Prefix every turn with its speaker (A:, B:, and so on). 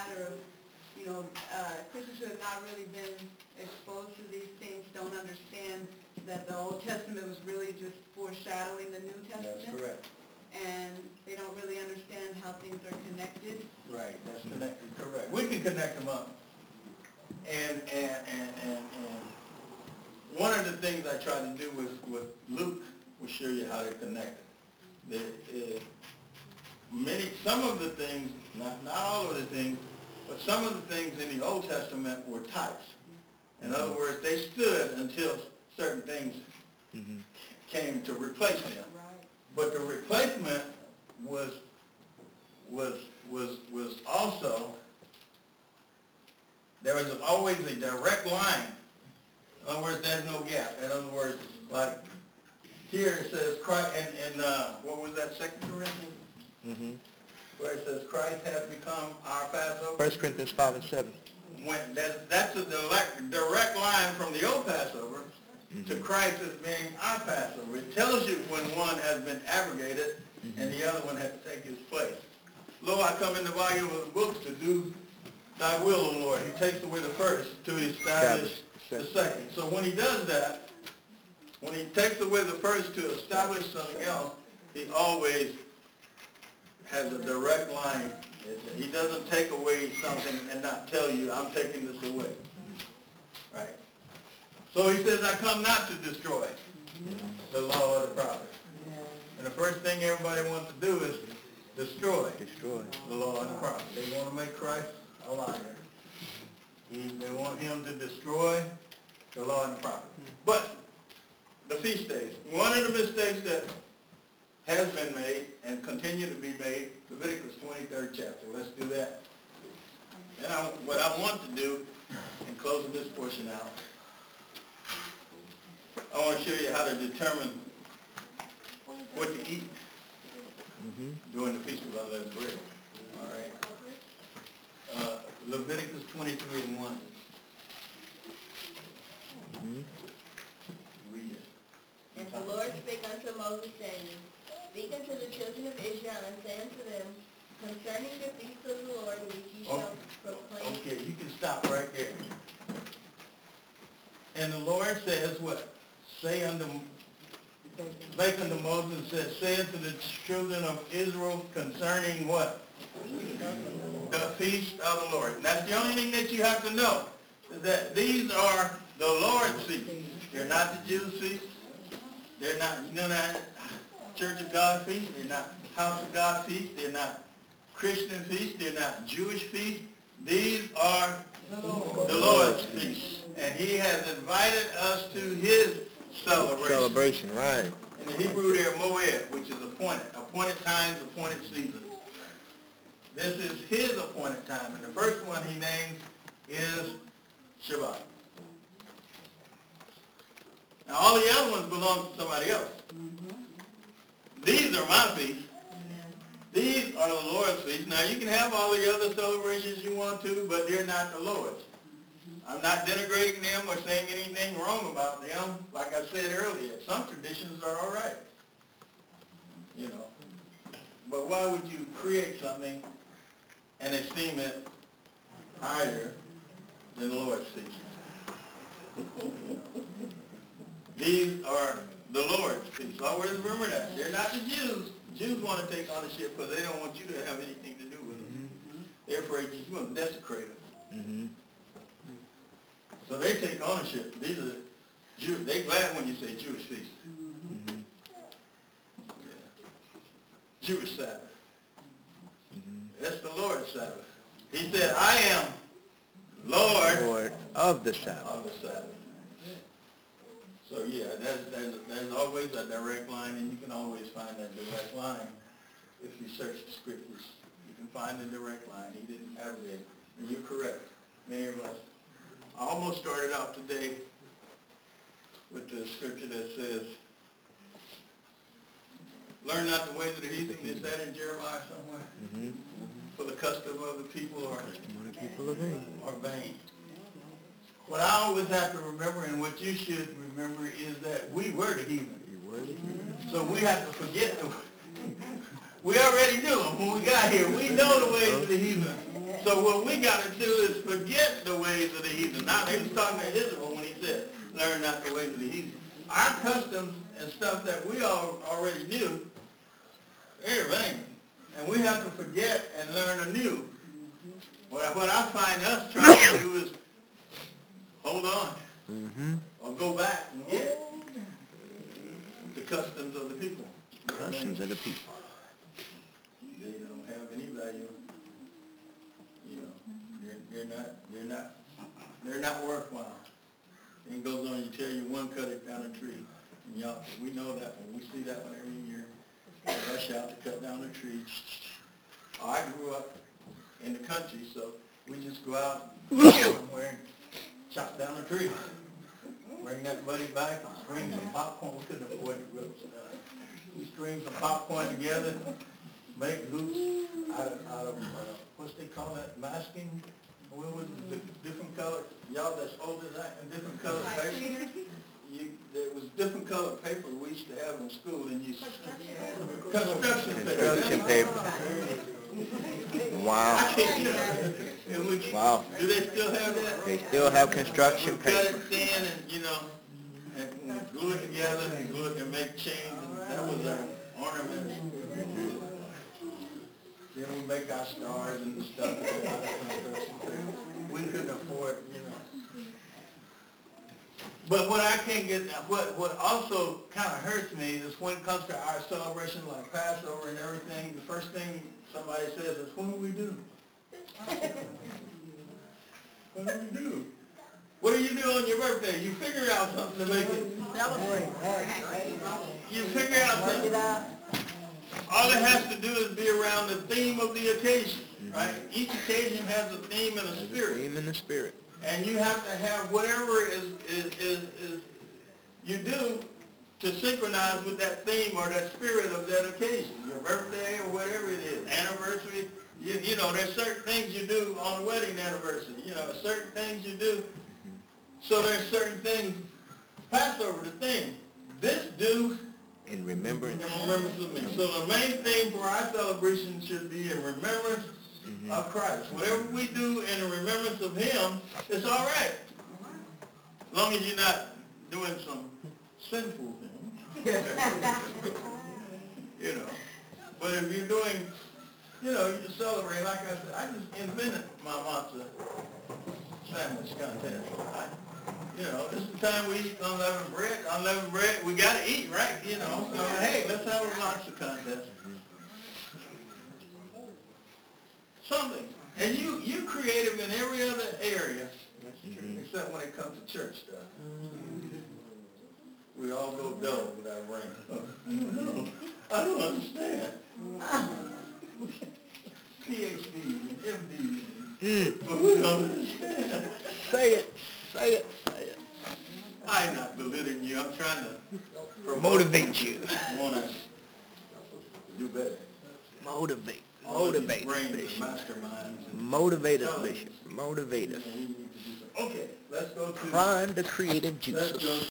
A: matter of, Christians who have not really been exposed to these things don't understand that the Old Testament was really just foreshadowing the New Testament.
B: That's correct.
A: And they don't really understand how things are connected.
B: Right, that's connected, correct. We can connect them up. And one of the things I try to do with Luke will show you how they're connected. Some of the things, not all of the things, but some of the things in the Old Testament were types. In other words, they stood until certain things came to replace them.
A: Right.
B: But the replacement was also, there was always a direct line. In other words, there's no gap. In other words, like here it says Christ, and what was that, 2 Corinthians? Where it says Christ has become our Passover.
C: 1 Corinthians 5 and 7.
B: When that's a direct line from the old Passover to Christ as being our Passover. It tells you when one has been abrogated and the other one has to take his place. Lo, I come in the volume of the books to do thy will, O Lord. He takes away the first to establish the second. So when he does that, when he takes away the first to establish something else, he always has a direct line. He doesn't take away something and not tell you, I'm taking this away. Right? So he says, I come not to destroy the law or the prophets. And the first thing everybody wants to do is destroy the law and the prophets. They want to make Christ a liar. They want him to destroy the law and the prophets. But the feast days, one of the mistakes that has been made and continue to be made, Leviticus 23rd chapter. Let's do that. Now, what I want to do, in closing this portion out, I want to show you how to determine what to eat during the Feast of Unleavened Bread. All right. Leviticus 23 and 1. Read it.
D: And the Lord spake unto Moses, saying, Speak unto the children of Israel, and say unto them, concerning the feast of the Lord, which ye shall proclaim.
B: Okay, you can stop right there. And the Lord says what? Spake unto Moses and said, say unto the children of Israel concerning what? The feast of the Lord. And that's the only thing that you have to know, is that these are the Lord's feasts. They're not the Jews' feasts. They're not, Church of God feast. They're not House of God feast. They're not Christian feast. They're not Jewish feast. These are the Lord's feast. And he has invited us to his celebration.
C: Right.
B: In the Hebrew there, moed, which is appointed times, appointed seasons. This is his appointed time. And the first one he names is Shabbat. Now all the other ones belong to somebody else. These are my feasts. These are the Lord's feasts. Now you can have all the other celebrations you want to, but they're not the Lord's. I'm not denigrating them or saying anything wrong about them. Like I said earlier, some traditions are all right. But why would you create something and esteem it higher than the Lord's feasts? These are the Lord's feasts. Always remember that. They're not the Jews. Jews want to take ownership because they don't want you to have anything to do with them. They're afraid you're going to desecrate them. So they take ownership. These are Jews. They're glad when you say Jewish feast. Jewish Sabbath. That's the Lord's Sabbath. He said, I am Lord
C: of the Sabbath.
B: Of the Sabbath. So yeah, there's always a direct line, and you can always find that direct line if you search the scriptures. You can find the direct line. He didn't abrogate it. And you're correct. Many of us. I almost started out today with the scripture that says, learn not the ways of the heathen. Is that in Jeremiah somewhere? For the custom of the people are vain. What I always have to remember, and what you should remember, is that we were the heathen. So we have to forget we already knew them when we got here. We know the ways of the heathen. So what we got to do is forget the ways of the heathen. Now, he was talking to Israel when he said, learn not the ways of the heathen. Our customs and stuff that we all already knew, they're vain. And we have to forget and learn anew. What I find us trying to do is hold on, or go back and get the customs of the people.
C: Customs of the people.
B: They don't have any value. You know, they're not worthwhile. And it goes on, you tell you one cut it down a tree. And y'all, we know that one. We see that one every year. They rush out to cut down a tree. I grew up in the country, so we just go out somewhere and chop down a tree. Bring that buddy back and string some popcorn. We couldn't afford the grills. We string some popcorn together, make hoops out of what's they call that, masking? What was it, the different color, y'all that's older than that, and different color paper? There was different color paper we used to have in school, and you, construction paper.
C: Construction paper. Wow.
B: And we,
C: Wow.
B: do they still have that?
C: They still have construction
B: We cut
C: paper.
B: it thin and, and glue it together and glue it and make chains, and that was our ornament. Then we make our stars and stuff. We couldn't afford, But what I can't get, what also kind of hurts me is when it comes to our celebration like Passover and everything, the first thing somebody says is, what do we do? What do we do? What do you do on your birthday? You figure out something to make it.
A: Celebrate.
B: You figure out something. All it has to do is be around the theme of the occasion, right? Each occasion has a theme and a spirit.
C: Theme in the spirit.
B: And you have to have whatever is you do to synchronize with that theme or that spirit of that occasion. Your birthday or whatever it is, anniversary. You know, there's certain things you do on a wedding anniversary. You know, certain things you do. So there's certain things. Passover, the thing. This do
C: In remembrance.
B: in remembrance of me. So the main thing for our celebration should be in remembrance of Christ. Whatever we do in remembrance of Him, it's all right. As long as you're not doing some sinful thing. But if you're doing, you just celebrate. Like I said, I just invented my matzah sandwich contest. This is the time we eat unleavened bread. Unleavened bread, we got to eat, right? So hey, let's have a matzah contest. Something. And you creative in every other area, except when it comes to church stuff. We all go dull with our brain. I don't understand. PhD, MD, but we don't understand.
C: Say it. Say it. Say it.
B: I'm not belittling you. I'm trying to
C: Motivate you.
B: I want to do better.
C: Motivate.
B: All these
C: Motivate us,
B: brains are
C: Bishop.
B: masterminds.
C: Motivate us, Bishop. Motivate us.
B: We need to do something. Okay, let's go to...
C: Prime the creative
B: Let's
C: juices.
B: go